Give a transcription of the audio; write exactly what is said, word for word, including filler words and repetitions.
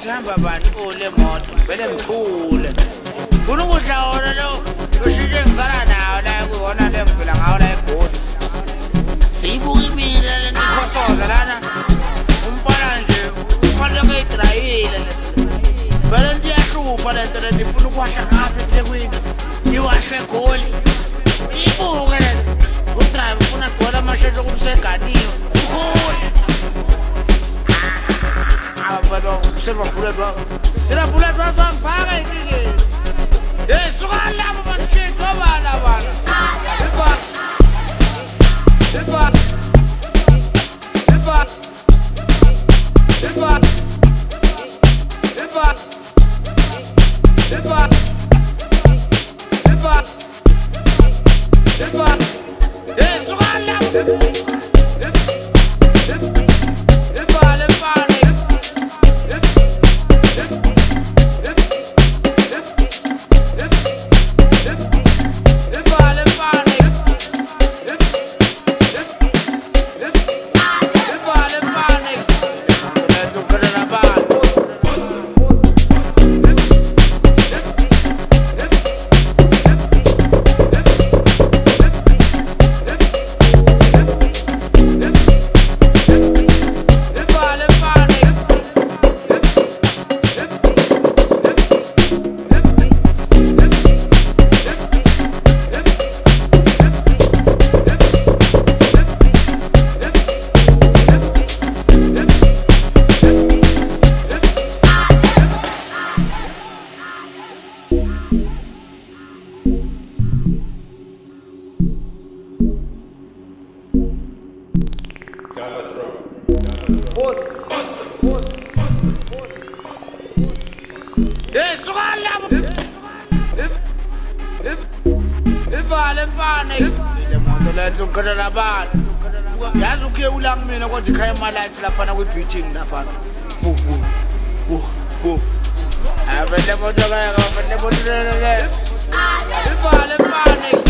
hamba bantu ole moto vele ngithule ufuna ukudla wona lo ushintshe ngisala nawo la kuwona le ngivela ngawo la eGoli siyibuka imile le nikhosoza lana umpala nje ufanele kuyidrayile vele ndiyahlupha le nto le ndifuna ukuwasha ngapha eThekwini iwashe eGoli ibuke le udrayiva ufuna gola amasheshe okuseganiwe ukhule Serva bullet wa. Serva bullet wa bang bang ini. Eh, suka lama mancing kau mana mana. Lepas, lepas, lepas, lepas, lepas, lepas, lepas, lepas. Eh, suka lama. Boss, boss, boss, boss, boss. Eh, suka lama. If, if, if ale mfana. Le moto le ntokana nabantu. Yazi ukuye ulanga mina kodwa ikhaya imalife lapha na kwi-beaching lapha. Bu bu. Bu bu. Avele moto kaya, avele moto le le. If ale mfana.